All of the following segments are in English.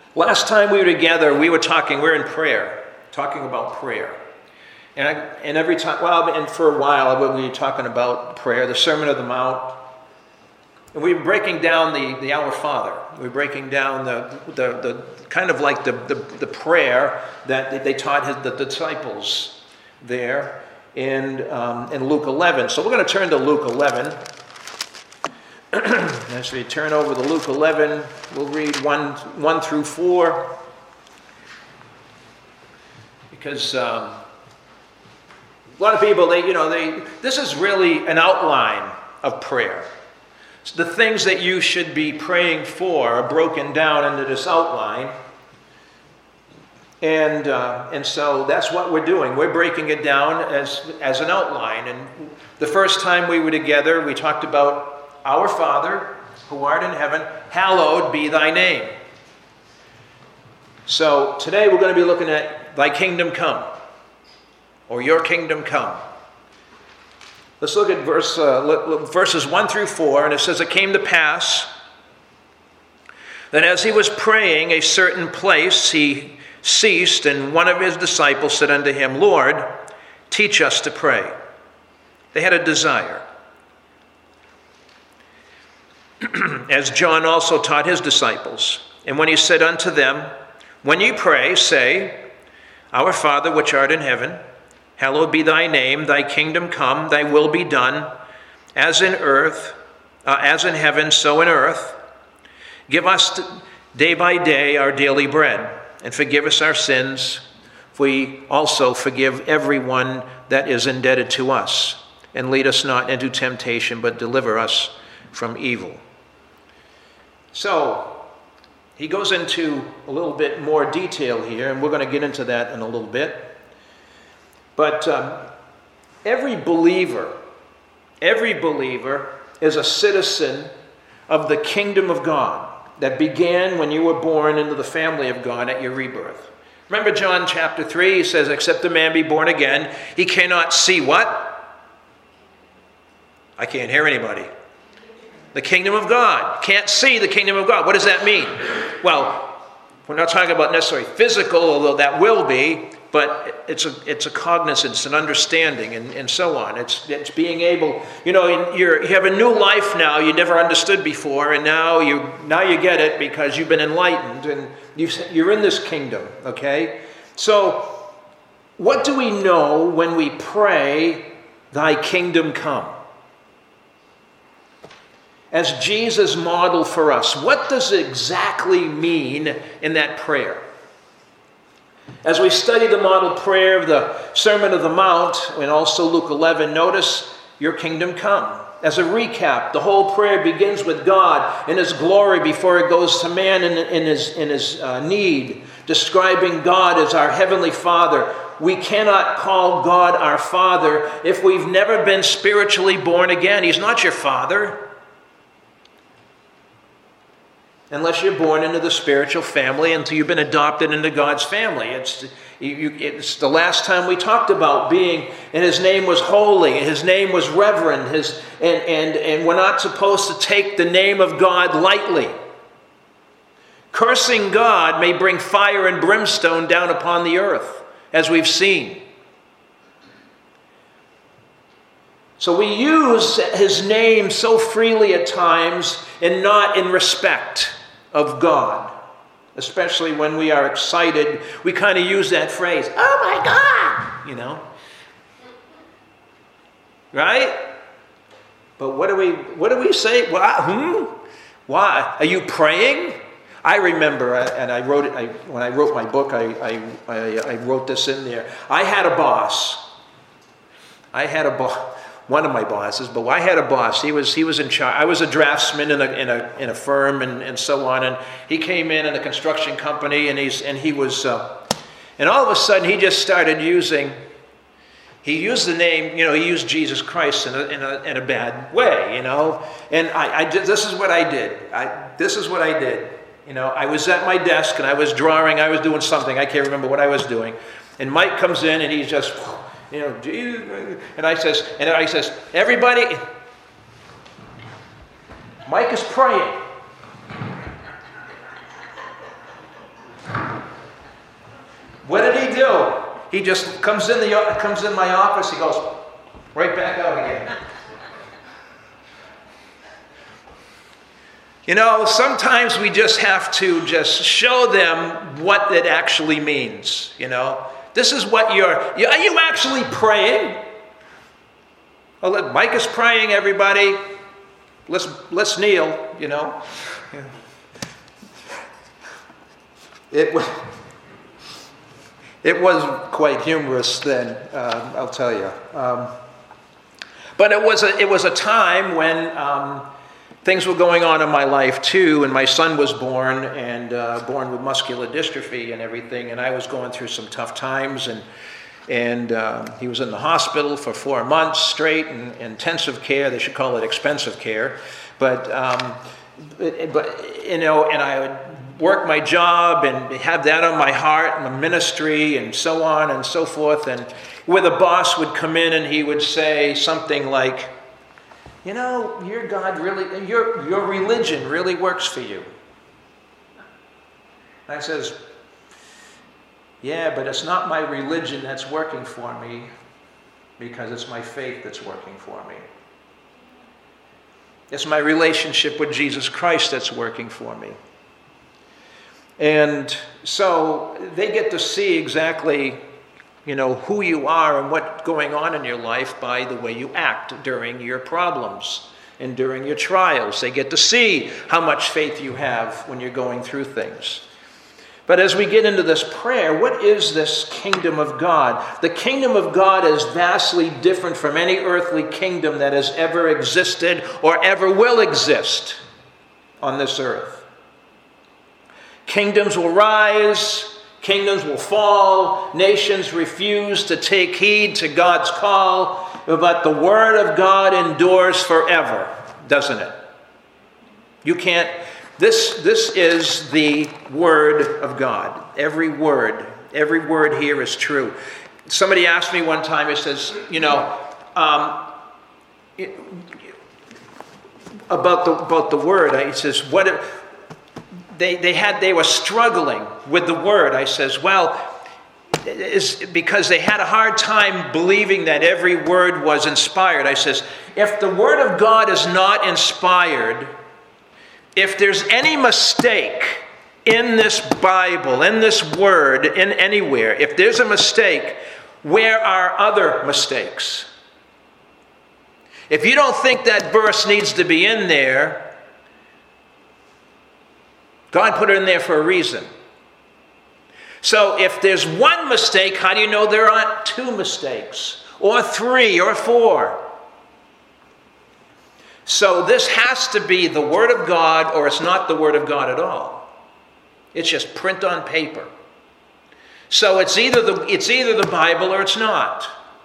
Last time we were together, we were in prayer, talking about prayer. And every time, and for a while, we were talking about prayer, the Sermon on the Mount. And we were breaking down the Our Father. We were breaking down the kind of like the prayer that they taught the disciples there in Luke 11. So we're going to turn to Luke 11. As we turn over to Luke 11, we'll read 1 through 4. Because a lot of people, this is really an outline of prayer. The things that you should be praying for are broken down into this outline. And so that's what we're doing. We're breaking it down as an outline. And the first time we were together, we talked about Our Father, who art in heaven, hallowed be thy name. So today we're going to be looking at thy kingdom come, or your kingdom come. Let's look at verses 1 through 4, and it says, "It came to pass that as he was praying a certain place, he ceased, and one of his disciples said unto him, Lord, teach us to pray." They had a desire. As John also taught his disciples. And when he said unto them, When ye pray, say, Our Father which art in heaven, hallowed be thy name, thy kingdom come, thy will be done, as in heaven, so in earth. Give us day by day our daily bread, and forgive us our sins, for we also forgive everyone that is indebted to us. And lead us not into temptation, but deliver us from evil. So, he goes into a little bit more detail here, and we're going to get into that in a little bit. But every believer is a citizen of the kingdom of God that began when you were born into the family of God at your rebirth. Remember John chapter 3, he says, except a man be born again, he cannot see what? I can't hear anybody. The kingdom of God. Can't see the kingdom of God. What does that mean? Well, we're not talking about necessarily physical, although that will be, but it's a cognizance, an understanding, and so on. It's being able, you have a new life now you never understood before, and now you get it because you've been enlightened, and you're in this kingdom, okay? So, what do we know when we pray, thy kingdom come? As Jesus modeled for us, what does it exactly mean in that prayer? As we study the model prayer of the Sermon on the Mount, and also Luke 11, notice your kingdom come. As a recap, the whole prayer begins with God in his glory before it goes to man in his need, describing God as our heavenly Father. We cannot call God our Father if we've never been spiritually born again. He's not your Father. Unless you're born into the spiritual family, until you've been adopted into God's family. It's the last time we talked about being, and his name was holy, and his name was reverend, and we're not supposed to take the name of God lightly. Cursing God may bring fire and brimstone down upon the earth, as we've seen. So we use his name so freely at times, and not in respect of God. Especially when we are excited, we kind of use that phrase, oh my God, Right? But what do we say? Why? Are you praying? I remember, and I wrote it, when I wrote my book, I wrote this in there. I had a boss. One of my bosses, but I had a boss. He was in charge. I was a draftsman in a firm and so on. And he came in a construction company, and he was, and all of a sudden he just started using. He used the name, he used Jesus Christ in a bad way, And this is what I did. I was at my desk and I was drawing. I was doing something. I can't remember what I was doing. And Mike comes in and he's just. And I says, everybody, Mike is praying. What did he do? He just comes in my office, he goes right back out again. You know, sometimes we just have to just show them what it actually means, you know. This is what are you actually praying? Well, Mike is praying, everybody. Let's kneel, you know. It was quite humorous then, I'll tell you. But it was a time when things were going on in my life too, and my son was born, and born with muscular dystrophy and everything, and I was going through some tough times, and he was in the hospital for 4 months straight in intensive care. They should call it expensive care, but you know, and I would work my job and have that on my heart and the ministry and so on and so forth, and where the boss would come in and he would say something like, you know, your God really, your religion really works for you. And I says, yeah, but it's not my religion that's working for me, because it's my faith that's working for me. It's my relationship with Jesus Christ that's working for me. And so they get to see exactly, you know, who you are and what's going on in your life by the way you act during your problems and during your trials. They get to see how much faith you have when you're going through things. But as we get into this prayer, what is this kingdom of God? The kingdom of God is vastly different from any earthly kingdom that has ever existed or ever will exist on this earth. Kingdoms will rise, kingdoms will fall, nations refuse to take heed to God's call, but the word of God endures forever, doesn't it? You can't, this is the word of God. Every word here is true. Somebody asked me one time, he says, you know, about the word, he says, what... They were struggling with the word. I says, well, it's because they had a hard time believing that every word was inspired. I says, if the word of God is not inspired, if there's any mistake in this Bible, in this word, in anywhere, if there's a mistake, where are other mistakes? If you don't think that verse needs to be in there, God put it in there for a reason. So if there's one mistake, how do you know there aren't two mistakes? Or three, or four? So this has to be the Word of God, or it's not the Word of God at all. It's just print on paper. So it's either the Bible or it's not.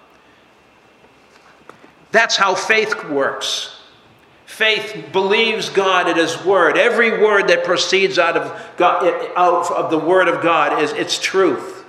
That's how faith works. Faith believes God at His Word. Every word that proceeds out of God, out of the Word of God, is its truth.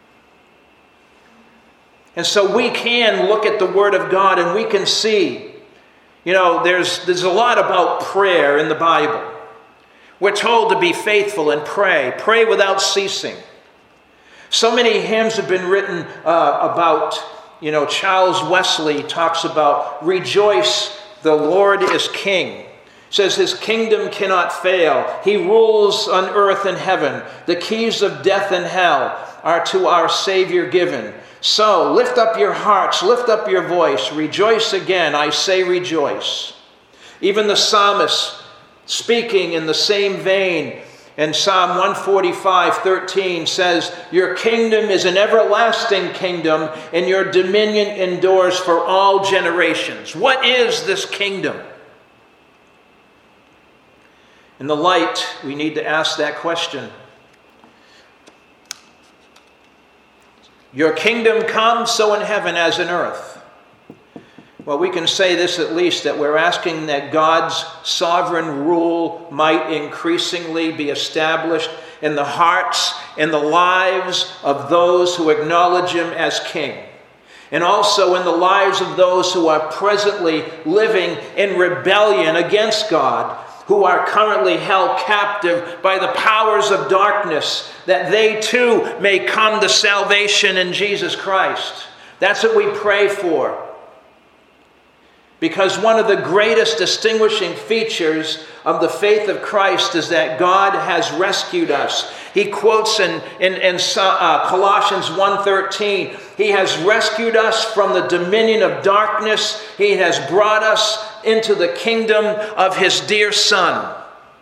And so we can look at the Word of God and we can see, you know, there's a lot about prayer in the Bible. We're told to be faithful and pray without ceasing. So many hymns have been written about, you know, Charles Wesley talks about rejoice. The Lord is King. Says His kingdom cannot fail. He rules on earth and heaven. The keys of death and hell are to our Savior given. So lift up your hearts, lift up your voice. Rejoice again, I say rejoice. Even the psalmist speaking in the same vein in Psalm 145:13 says, your kingdom is an everlasting kingdom, and your dominion endures for all generations. What is this kingdom? In the light, we need to ask that question. Your kingdom come, so in heaven as in earth. Well, we can say this at least, that we're asking that God's sovereign rule might increasingly be established in the hearts and the lives of those who acknowledge Him as King, and also in the lives of those who are presently living in rebellion against God, who are currently held captive by the powers of darkness, that they too may come to salvation in Jesus Christ. That's what we pray for. Because one of the greatest distinguishing features of the faith of Christ is that God has rescued us. He quotes in Colossians 1:13, He has rescued us from the dominion of darkness. He has brought us into the kingdom of His dear Son.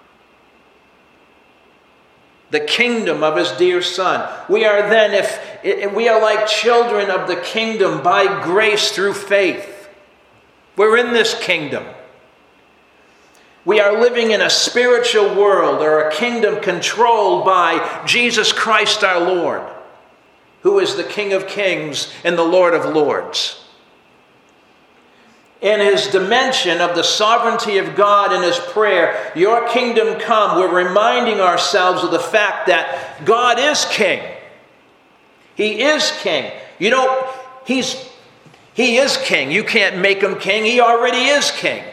The kingdom of His dear Son. We are then, we are like children of the kingdom by grace through faith. We're in this kingdom. We are living in a spiritual world, or a kingdom controlled by Jesus Christ our Lord, who is the King of Kings and the Lord of Lords. In His dimension of the sovereignty of God in His prayer, your kingdom come, we're reminding ourselves of the fact that God is King. He is King. You know, He is King. You can't make Him King. He already is King.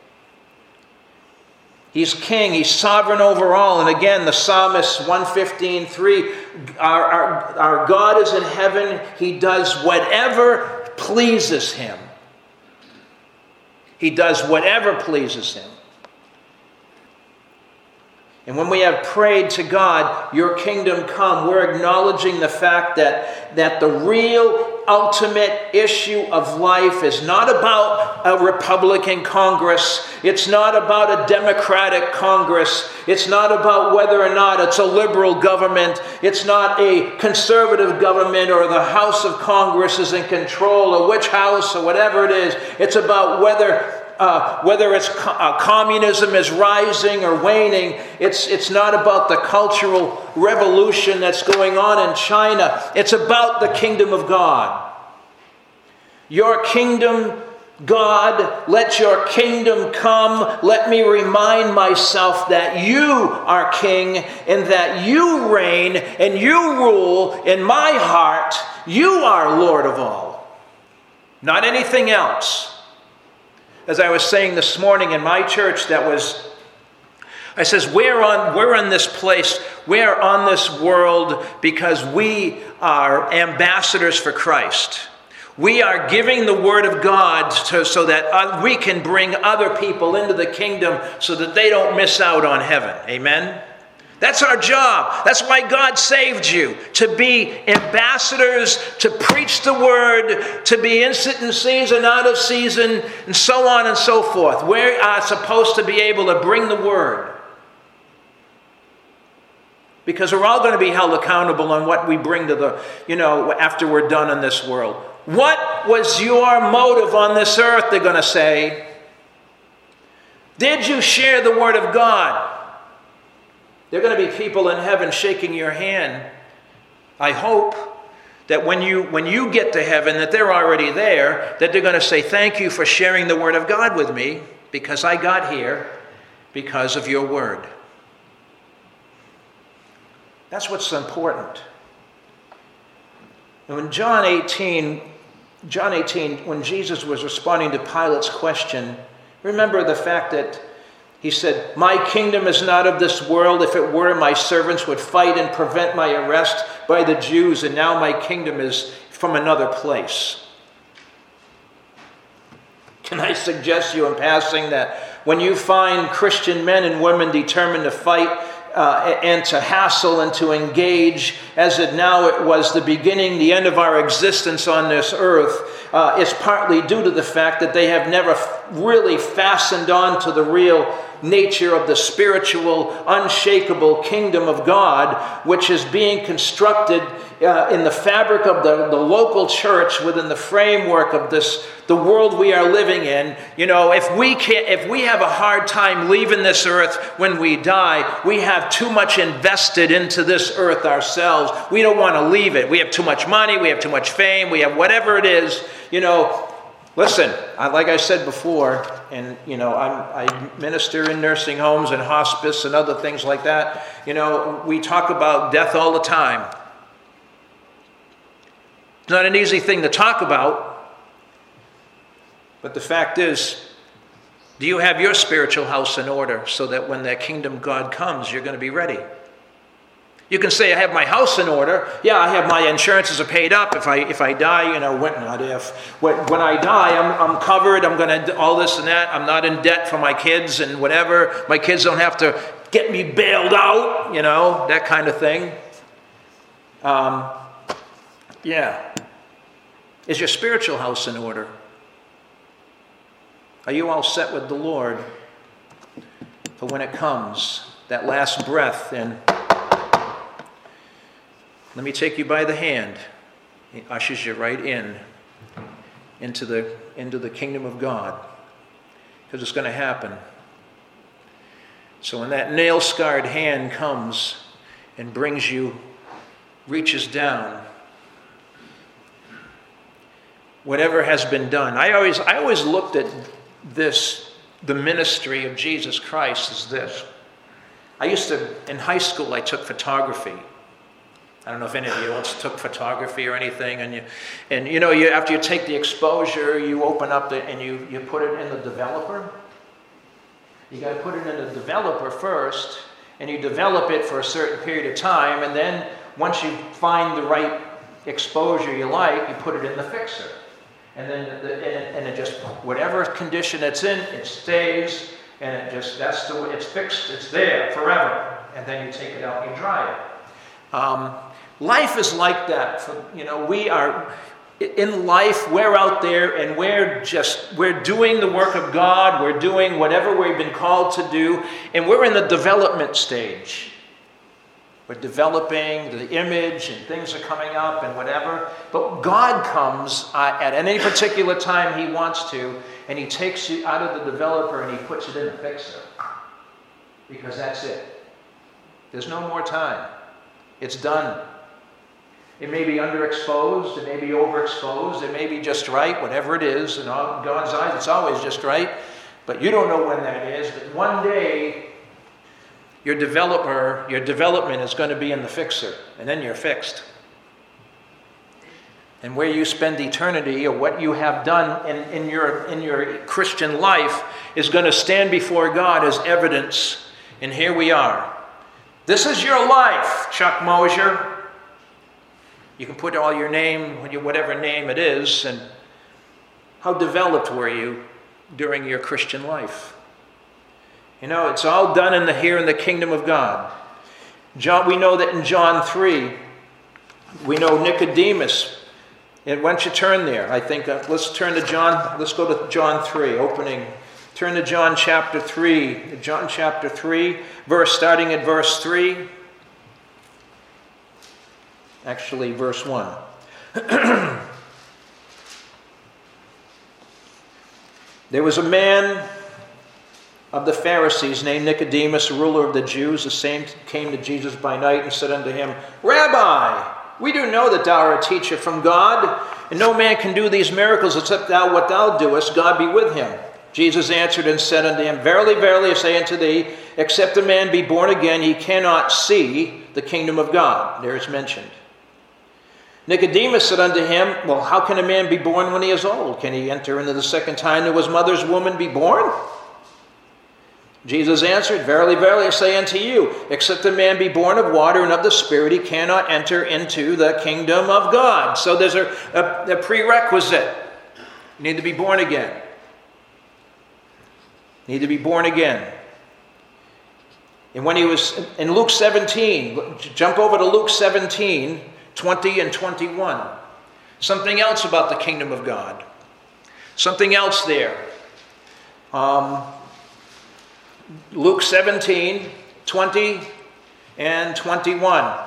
He's King. He's sovereign over all. And again, the psalmist 115:3, our God is in heaven. He does whatever pleases Him. He does whatever pleases Him. And when we have prayed to God, your kingdom come, we're acknowledging the fact that the real ultimate issue of life is not about a Republican Congress. It's not about a Democratic Congress. It's not about whether or not it's a liberal government. It's not a conservative government, or the House of Congress is in control, or which house, or whatever it is. It's about whether it's communism is rising or waning. It's not about the cultural revolution that's going on in China. It's about the kingdom of God. Your kingdom, God, let your kingdom come. Let me remind myself that you are King, and that you reign and you rule in my heart. You are Lord of all, not anything else. As I was saying this morning in my church, I says, we're on this place, we're on this world because we are ambassadors for Christ. We are giving the Word of God so that we can bring other people into the kingdom so that they don't miss out on heaven. Amen? That's our job. That's why God saved you, to be ambassadors, to preach the word, to be in season, out of season, and so on and so forth. We are supposed to be able to bring the word. Because we're all going to be held accountable on what we bring to after we're done in this world. What was your motive on this earth, they're going to say. Did you share the word of God? There are going to be people in heaven shaking your hand. I hope that when you get to heaven, that they're already there, that they're going to say, thank you for sharing the word of God with me, because I got here because of your word. That's what's important. And in John 18, when Jesus was responding to Pilate's question, remember the fact that he said, my kingdom is not of this world. If it were, my servants would fight and prevent my arrest by the Jews, and now my kingdom is from another place. Can I suggest you in passing that when you find Christian men and women determined to fight and to hassle and to engage, as it was the beginning, the end of our existence on this earth, is partly due to the fact that they have never really fastened on to the real nature of the spiritual, unshakable kingdom of God, which is being constructed in the fabric of the local church within the framework of the world we are living in. If we have a hard time leaving this earth when we die, we have too much invested into this earth ourselves. We don't want to leave it. We have too much money, we have too much fame, we have whatever it is, Listen, like I said before, and I minister in nursing homes and hospice and other things like that. We talk about death all the time. It's not an easy thing to talk about, but the fact is, Do you have your spiritual house in order so that when that kingdom God comes, you're going to be ready? You can say, I have my house in order. Yeah, I have my insurances are paid up. If I die, when I die, I'm covered. I'm going to all this and that. I'm not in debt for my kids and whatever. My kids don't have to get me bailed out, that kind of thing. Is your spiritual house in order? Are you all set with the Lord for when it comes, that last breath, and let me take you by the hand. He ushers you right into the kingdom of God, because it's going to happen. So when that nail-scarred hand comes and reaches down, whatever has been done. I always looked at the ministry of Jesus Christ as this. In high school, I took photography. I don't know if any of you else took photography or anything, after you take the exposure, you open up and you put it in the developer. You got to put it in the developer first, and you develop it for a certain period of time, and then once you find the right exposure you like, you put it in the fixer. And then it just, whatever condition it's in, it stays, and that's the way it's fixed, it's there forever. And then you take it out and you dry it. Life is like that. We are, in life, we're out there and we're doing the work of God, we're doing whatever we've been called to do, and we're in the development stage. We're developing the image and things are coming up and whatever. But God comes at any particular time He wants to, and He takes you out of the developer and He puts it in the fixer. Because that's it. There's no more time. It's done. It may be underexposed, it may be overexposed, it may be just right, whatever it is. In God's eyes, it's always just right. But you don't know when that is. But one day, your development is going to be in the fixer, and then you're fixed. And where you spend eternity, or what you have done in your Christian life, is going to stand before God as evidence. And here we are. This is your life, Chuck Mosier. You can put all your name, whatever name it is, and how developed were you during your Christian life? It's all done here in the kingdom of God. We know that in John 3, we know Nicodemus. And why don't you turn there? I think let's turn to John. Let's go to John 3, opening. Turn to John chapter 3. John chapter 3, starting at verse 3. Actually, verse 1. There was a man of the Pharisees named Nicodemus, a ruler of the Jews. The same came to Jesus by night and said unto him, Rabbi, we do know that thou art a teacher from God, and no man can do these miracles except what thou doest, God be with him. Jesus answered and said unto him, Verily, verily, I say unto thee, except a man be born again, he cannot see the kingdom of God. There it's mentioned. Nicodemus said unto him, Well, how can a man be born when he is old? Can he enter into the second time that his mother's womb be born? Jesus answered, Verily, verily, I say unto you, except a man be born of water and of the Spirit, he cannot enter into the kingdom of God. So there's a prerequisite. You need to be born again. You need to be born again. And when he was in Luke 17, jump over to Luke 17, 20 and 21. Something else about the kingdom of God. Something else there. Luke 17, 20 and 21.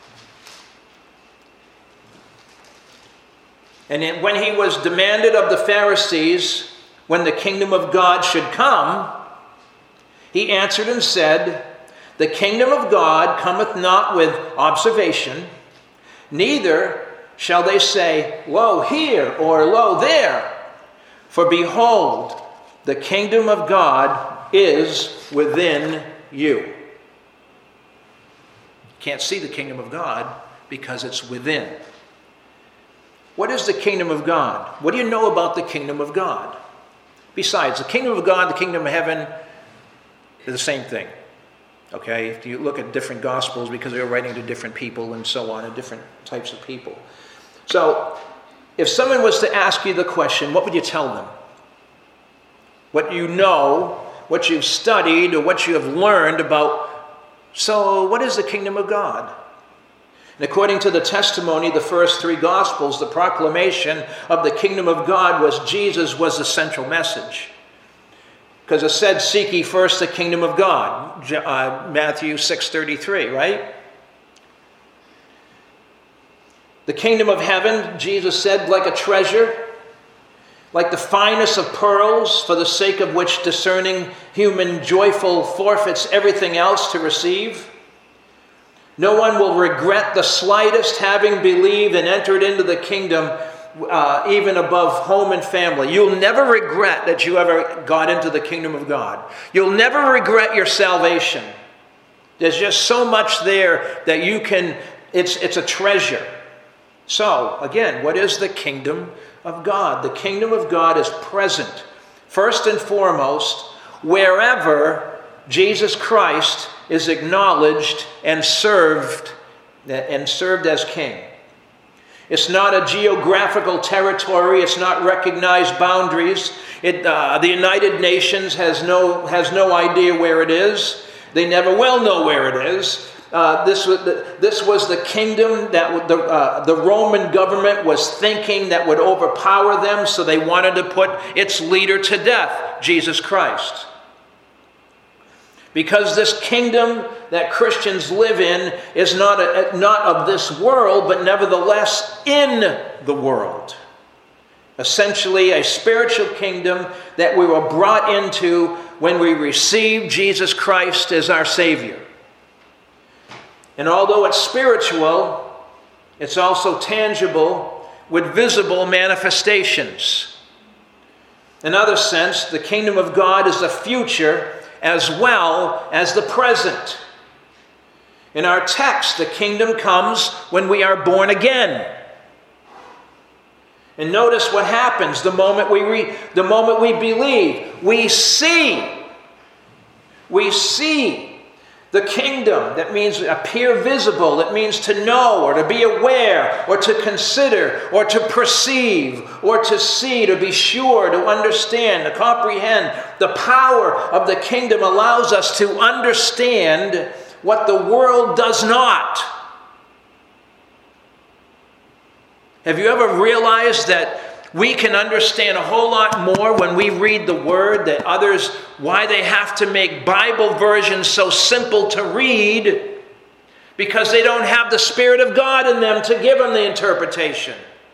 And when he was demanded of the Pharisees when the kingdom of God should come, he answered and said, The kingdom of God cometh not with observation, neither shall they say, Lo here, or Lo there. For behold, the kingdom of God is within you. You can't see the kingdom of God because it's within. What is the kingdom of God? What do you know about the kingdom of God? Besides, the kingdom of God, the kingdom of heaven, they're the same thing. Okay? If you look at different gospels, because they're writing to different people and so on, and different types of people. So, if someone was to ask you the question, what would you tell them? What you know, what you've studied, or what you have learned about, so what is the kingdom of God? And according to the testimony, the first three Gospels, the proclamation of the kingdom of God Jesus was the central message. Because it said, seek ye first the kingdom of God. Matthew 6:33, right? The kingdom of heaven, Jesus said, like a treasure, like the finest of pearls, for the sake of which discerning human joyful forfeits everything else to receive. No one will regret the slightest having believed and entered into the kingdom, even above home and family. You'll never regret that you ever got into the kingdom of God. You'll never regret your salvation. There's just so much there that you can, it's a treasure. So, again, what is the kingdom of God? The kingdom of God is present, first and foremost, wherever Jesus Christ is acknowledged and served as king. It's not a geographical territory. It's not recognized boundaries. The United Nations has no idea where it is. They never will know where it is. This was the kingdom that the Roman government was thinking that would overpower them, so they wanted to put its leader to death, Jesus Christ. Because this kingdom that Christians live in is not of this world, but nevertheless in the world. Essentially a spiritual kingdom that we were brought into when we received Jesus Christ as our Savior. And although it's spiritual, it's also tangible with visible manifestations. In other sense, the kingdom of God is the future as well as the present. In our text, the kingdom comes when we are born again. And notice what happens the moment we believe. We see the kingdom. That means appear visible. It means to know or to be aware or to consider or to perceive or to see, to be sure, to understand, to comprehend. The power of the kingdom allows us to understand what the world does not. Have you ever realized that we can understand a whole lot more when we read the Word than others, why they have to make Bible versions so simple to read? Because they don't have the Spirit of God in them to give them the interpretation.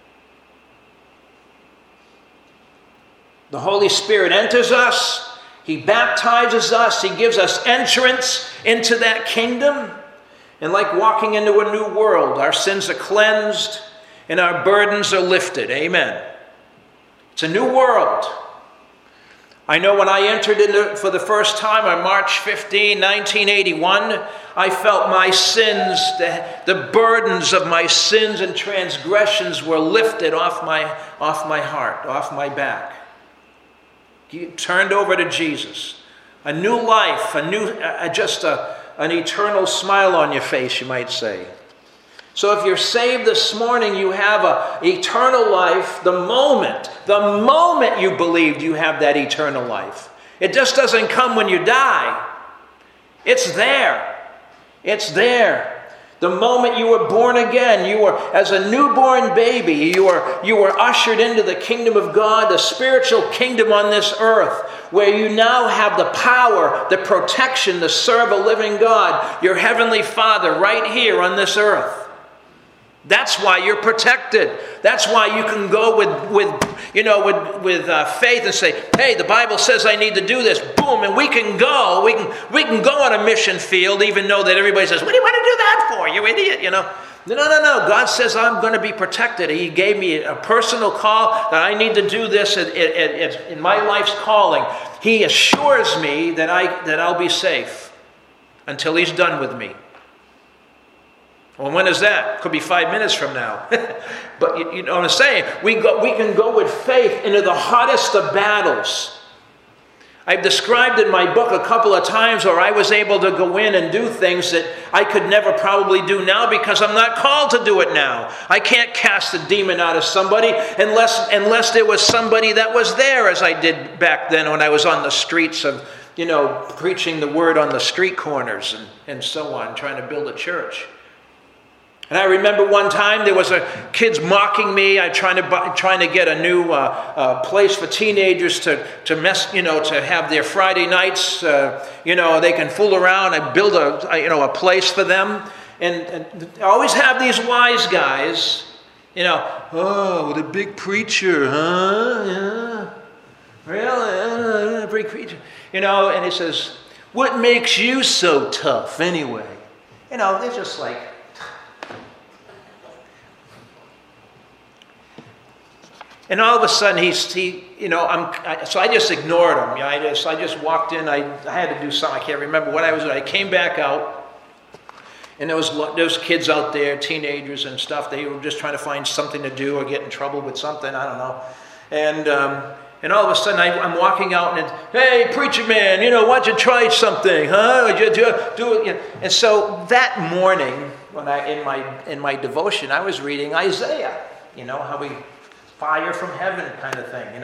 The Holy Spirit enters us. He baptizes us. He gives us entrance into that kingdom. And like walking into a new world, our sins are cleansed and our burdens are lifted. Amen. It's a new world. I know when I entered into for the first time on March 15, 1981, I felt my sins, the burdens of my sins and transgressions were lifted off my heart, off my back. You turned over to Jesus. A new life, an eternal smile on your face, you might say. So if you're saved this morning, you have an eternal life the moment you believed you have that eternal life. It just doesn't come when you die. It's there. It's there. The moment you were born again, you were, as a newborn baby, you were ushered into the kingdom of God, the spiritual kingdom on this earth, where you now have the power, the protection to serve a living God, your heavenly Father, right here on this earth. That's why you're protected. That's why you can go with faith and say, "Hey, the Bible says I need to do this." Boom, and we can go. We can go on a mission field, even though that everybody says, "What do you want to do that for, you idiot?" No. God says I'm going to be protected. He gave me a personal call that I need to do this in my life's calling. He assures me that I'll be safe until He's done with me. Well, when is that? Could be 5 minutes from now. But you know what I'm saying? We can go with faith into the hottest of battles. I've described in my book a couple of times where I was able to go in and do things that I could never probably do now because I'm not called to do it now. I can't cast a demon out of somebody unless there was somebody that was there, as I did back then when I was on the streets of, preaching the word on the street corners and so on, trying to build a church. And I remember one time there was kids mocking me. I trying to get a new place for teenagers to have their Friday nights. They can fool around and build a place for them. And I always have these wise guys. The big preacher, huh? Yeah, really, big preacher. And he says, "What makes you so tough, anyway?" They're just like. And all of a sudden, so I just ignored him. I just walked in. I had to do something. I can't remember what I was doing. I came back out, and there was kids out there, teenagers and stuff. They were just trying to find something to do or get in trouble with something. I don't know. And all of a sudden, I'm walking out, and hey, preacher man, why don't you try something, huh? Would you do it? And so that morning, when in my devotion, I was reading Isaiah. How we. Fire from heaven kind of thing,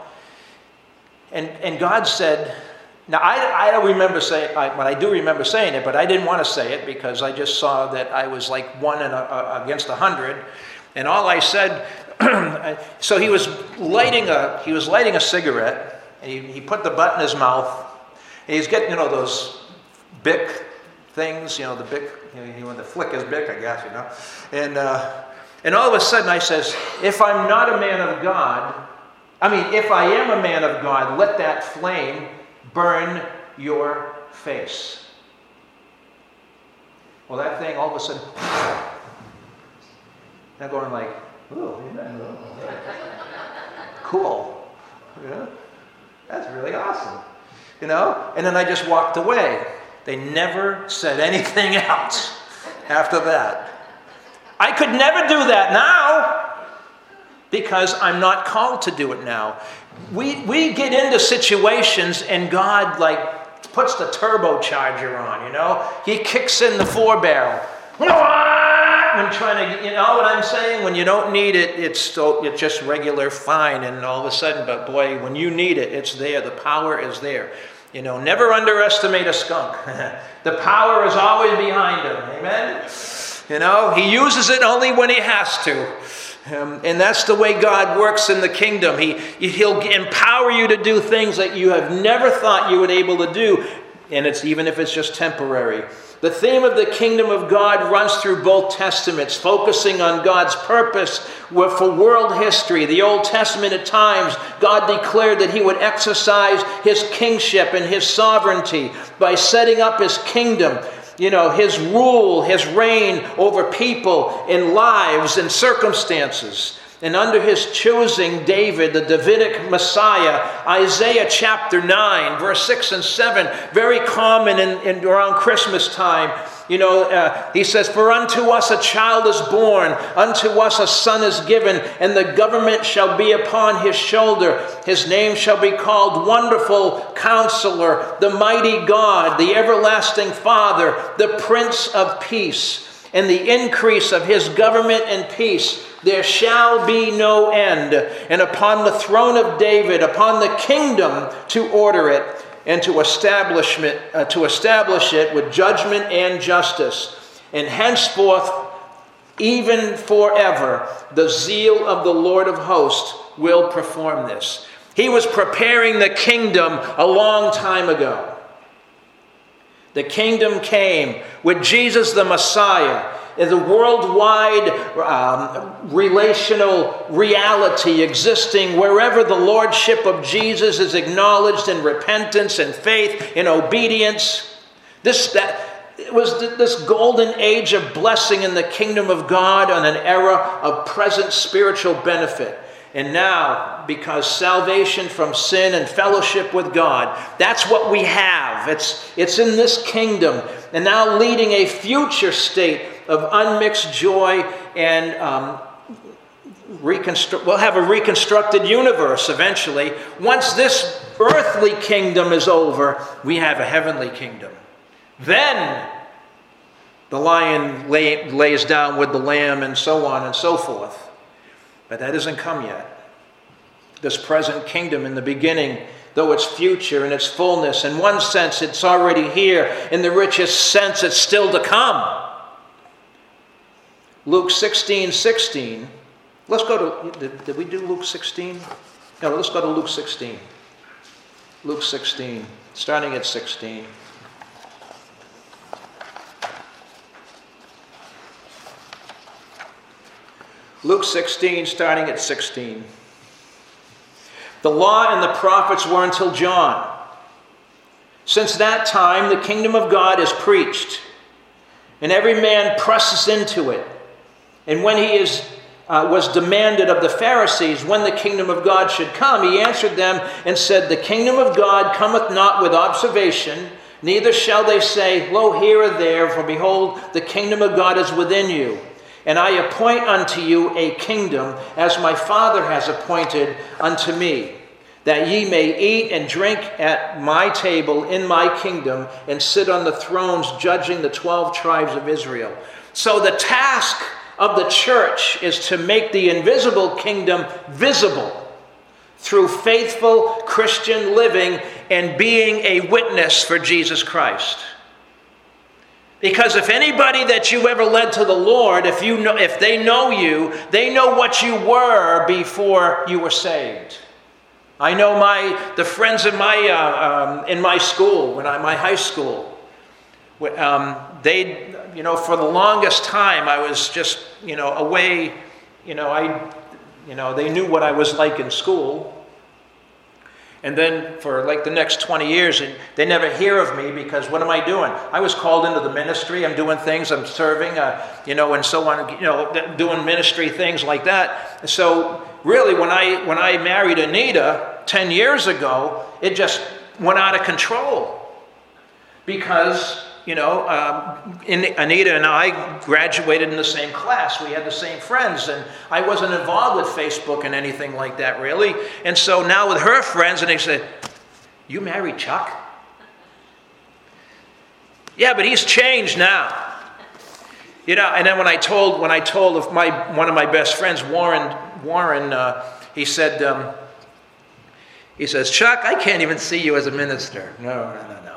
And God said, now I don't remember saying, I do remember saying it, but I didn't want to say it because I just saw that I was like 1 against 100. And all I said, so he was lighting a cigarette, and he put the butt in his mouth, and he's getting, those Bic things, the Bic, the flick is Bic, I guess, And all of a sudden I says, if I'm not a man of God, if I am a man of God, let that flame burn your face. Well, that thing all of a sudden, I'm going like, ooh, cool. Yeah, that's really awesome. And then I just walked away. They never said anything else after that. I could never do that now because I'm not called to do it now. We get into situations and God puts the turbocharger on, He kicks in the 4-barrel. When trying to, what I'm saying? When you don't need it, it's just regular fine, and all of a sudden, but boy, when you need it, it's there. The power is there. Never underestimate a skunk. The power is always behind him. Amen? He uses it only when he has to. And that's the way God works in the kingdom. He'll empower you to do things that you have never thought you would be able to do. And even if it's just temporary. The theme of the kingdom of God runs through both testaments, focusing on God's purpose for world history. The Old Testament at times, God declared that He would exercise His kingship and His sovereignty by setting up His kingdom. His rule, His reign over people and lives and circumstances. And under His choosing, David, the Davidic Messiah, Isaiah chapter 9, verse 6 and 7, very common in around Christmas time. He says, "For unto us a child is born, unto us a son is given, and the government shall be upon His shoulder. His name shall be called Wonderful Counselor, the Mighty God, the Everlasting Father, the Prince of Peace. And the increase of His government and peace there shall be no end. And upon the throne of David, upon the kingdom to order it, and to establish it with judgment and justice. And henceforth, even forever, the zeal of the Lord of hosts will perform this." He was preparing the kingdom a long time ago. The kingdom came with Jesus the Messiah. Is a worldwide relational reality existing wherever the lordship of Jesus is acknowledged in repentance and faith and obedience. It was this golden age of blessing in the kingdom of God on an era of present spiritual benefit. And now, because salvation from sin and fellowship with God, that's what we have. It's in this kingdom. And now leading a future state of unmixed joy and we'll have a reconstructed universe eventually. Once this earthly kingdom is over, we have a heavenly kingdom. Then the lion lays down with the lamb and so on and so forth. But that hasn't come yet. This present kingdom in the beginning, though it's future in its fullness, in one sense it's already here. In the richest sense, it's still to come. Luke 16:16. Let's go to, did we do Luke 16? No, let's go to Luke 16. Luke 16, starting at 16. Luke 16, starting at 16. The law and the prophets were until John. Since that time, the kingdom of God is preached, and every man presses into it. And when he was demanded of the Pharisees when the kingdom of God should come, he answered them and said, "The kingdom of God cometh not with observation, neither shall they say, Lo, here or there, for behold, the kingdom of God is within you. And I appoint unto you a kingdom, as my Father has appointed unto me, that ye may eat and drink at my table in my kingdom, and sit on the thrones judging the 12 tribes of Israel." So the task of the church is to make the invisible kingdom visible through faithful Christian living and being a witness for Jesus Christ. Because if anybody that you ever led to the Lord, if they know you, they know what you were before you were saved. I know the friends in my school, my high school. They, for the longest time, I was just, away. They knew what I was like in school. And then for like the next 20 years, they never hear of me because what am I doing? I was called into the ministry. I'm doing things. I'm serving, and so on, doing ministry things like that. So really, when I married Anita 10 years ago, it just went out of control because Anita and I graduated in the same class. We had the same friends, and I wasn't involved with Facebook and anything like that, really. And so now with her friends, and they said, "You married Chuck?" "Yeah, but he's changed now." And then when I told of one of my best friends, Warren, he said, "Chuck, I can't even see you as a minister." No.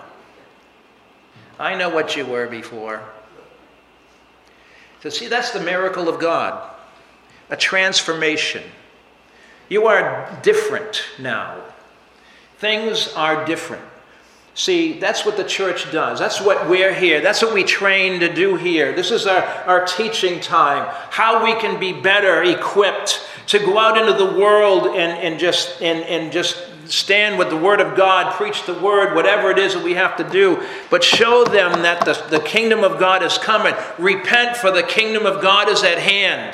I know what you were before. So see, that's the miracle of God. A transformation. You are different now. Things are different. See, that's what the church does. That's what we're here. That's what we train to do here. This is our teaching time. How we can be better equipped to go out into the world and just stand with the Word of God, preach the Word, whatever it is that we have to do, but show them that the kingdom of God is coming. Repent, for the kingdom of God is at hand.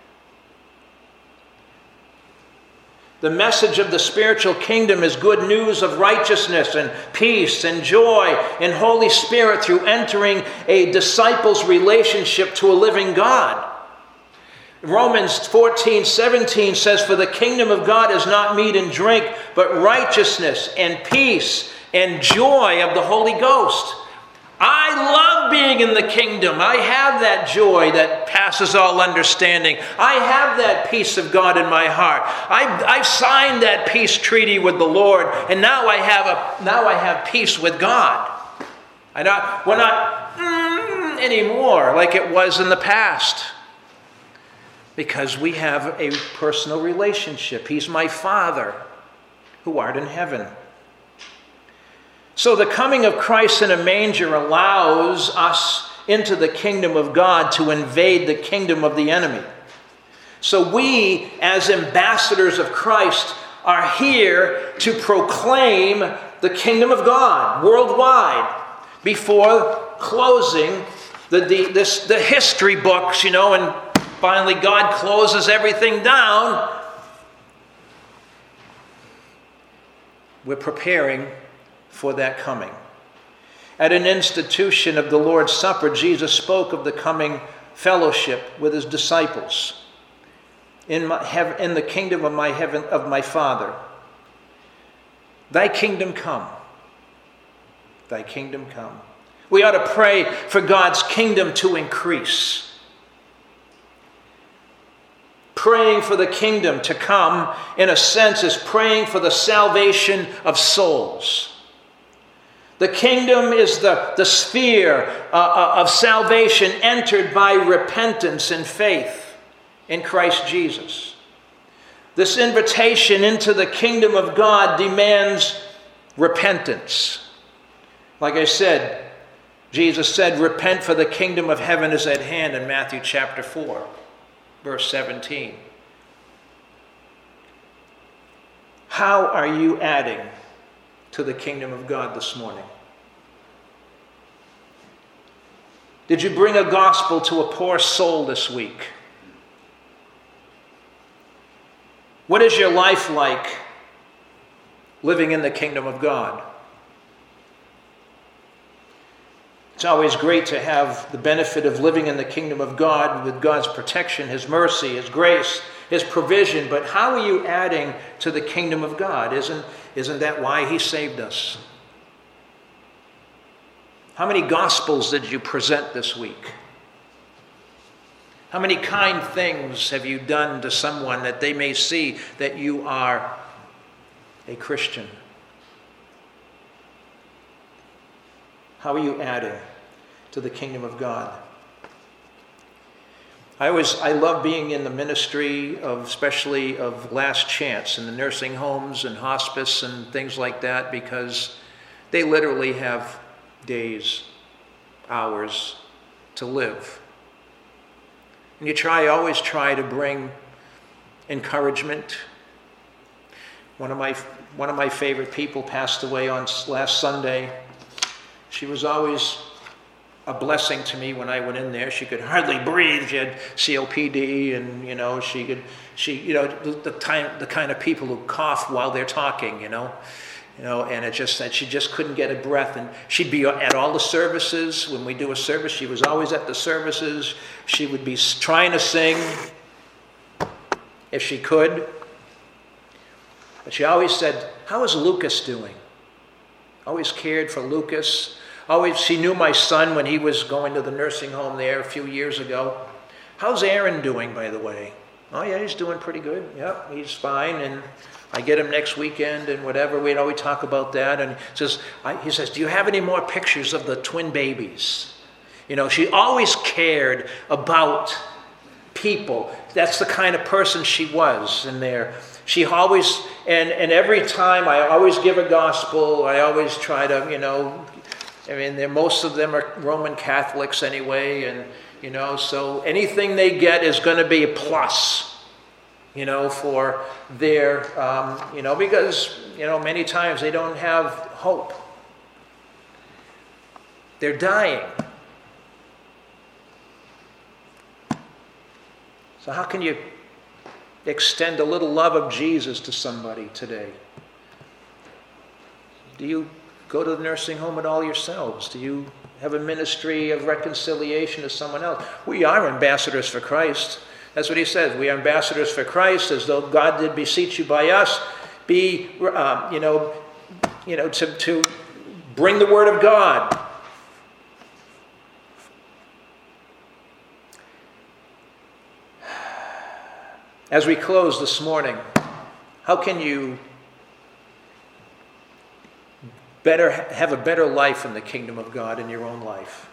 The message of the spiritual kingdom is good news of righteousness and peace and joy and Holy Spirit through entering a disciple's relationship to a living God. Romans 14:17 says, "For the kingdom of God is not meat and drink, but righteousness and peace and joy of the Holy Ghost." I love being in the kingdom. I have that joy that passes all understanding. I have that peace of God in my heart. I've signed that peace treaty with the Lord, and now I have peace with God. We're not anymore like it was in the past. Because we have a personal relationship. He's my Father who art in heaven. So the coming of Christ in a manger allows us into the kingdom of God to invade the kingdom of the enemy. So we, as ambassadors of Christ, are here to proclaim the kingdom of God worldwide before closing the history books, and finally, God closes everything down. We're preparing for that coming. At an institution of the Lord's Supper, Jesus spoke of the coming fellowship with his disciples. in the kingdom of my Father. Thy kingdom come. Thy kingdom come. We ought to pray for God's kingdom to increase. Praying for the kingdom to come, in a sense, is praying for the salvation of souls. The kingdom is the sphere of salvation entered by repentance and faith in Christ Jesus. This invitation into the kingdom of God demands repentance. Like I said, Jesus said, repent, for the kingdom of heaven is at hand, in Matthew chapter 4, verse 17. How are you adding to the kingdom of God this morning? Did you bring a gospel to a poor soul this week? What is your life like living in the kingdom of God? It's always great to have the benefit of living in the kingdom of God with God's protection, His mercy, His grace, His provision. But how are you adding to the kingdom of God? Isn't that why He saved us? How many gospels did you present this week? How many kind things have you done to someone that they may see that you are a Christian? How are you adding to the kingdom of God? I love being in the ministry especially of Last Chance in the nursing homes and hospice and things like that, because they literally have days, hours to live. And you always try to bring encouragement. One of my favorite people passed away on last Sunday. She was always a blessing to me when I went in there. She could hardly breathe. She had COPD, and the kind of people who cough while they're talking, and it just that she just couldn't get a breath. And she'd be at all the services. When we do a service, she was always at the services. She would be trying to sing if she could. But she always said, "How is Lucas doing?" Always cared for Lucas. She knew my son when he was going to the nursing home there a few years ago. "How's Aaron doing, by the way?" "Oh yeah, he's doing pretty good. Yep, he's fine. And I get him next weekend and whatever." We talk about that. And he says, "Do you have any more pictures of the twin babies?" She always cared about people. That's the kind of person she was in there. She always, and every time I always give a gospel. I always try to, most of them are Roman Catholics anyway. And, so anything they get is going to be a plus. For their, because, many times they don't have hope. They're dying. So how can you extend a little love of Jesus to somebody today? Do you go to the nursing home at all yourselves? Do you have a ministry of reconciliation to someone else? We are ambassadors for Christ. That's what he says. We are ambassadors for Christ, as though God did beseech you by us. To bring the word of God. As we close this morning, how can you have a better life in the kingdom of God in your own life?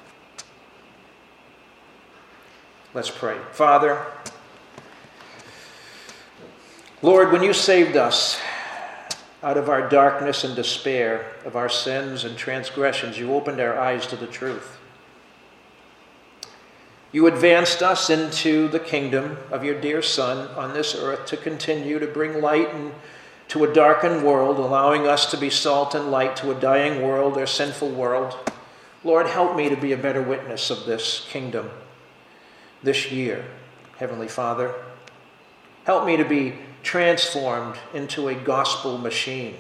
Let's pray. Father, Lord, when you saved us out of our darkness and despair of our sins and transgressions, you opened our eyes to the truth. You advanced us into the kingdom of your dear Son on this earth to continue to bring light to a darkened world, allowing us to be salt and light to a dying world, or sinful world. Lord, help me to be a better witness of this kingdom this year, Heavenly Father. Help me to be transformed into a gospel machine.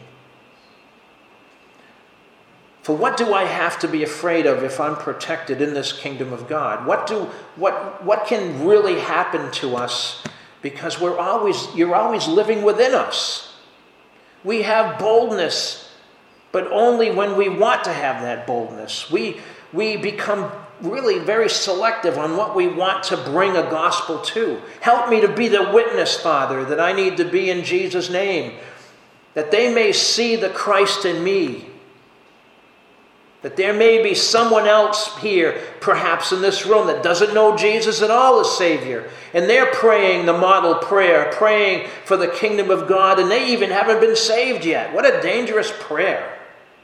For what do I have to be afraid of if I'm protected in this kingdom of God? What can really happen to us because you're always living within us. We have boldness, but only when we want to have that boldness. We become really very selective on what we want to bring a gospel to. Help me to be the witness, Father, that I need to be in Jesus' name, that they may see the Christ in me, that there may be someone else here, perhaps in this room, that doesn't know Jesus at all as Savior, and they're praying the model prayer, praying for the kingdom of God, and they even haven't been saved yet. What a dangerous prayer.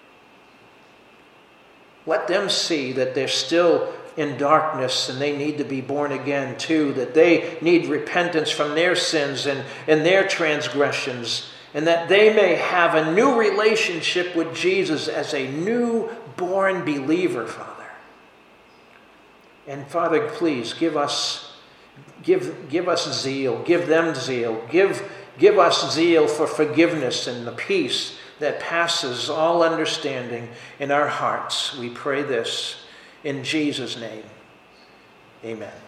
Let them see that they're still in darkness and they need to be born again too, that they need repentance from their sins and their transgressions, and that they may have a new relationship with Jesus as a newborn believer, Father. And Father, please give us zeal, give them zeal, give us zeal for forgiveness and the peace that passes all understanding in our hearts. We pray this in Jesus' name. Amen.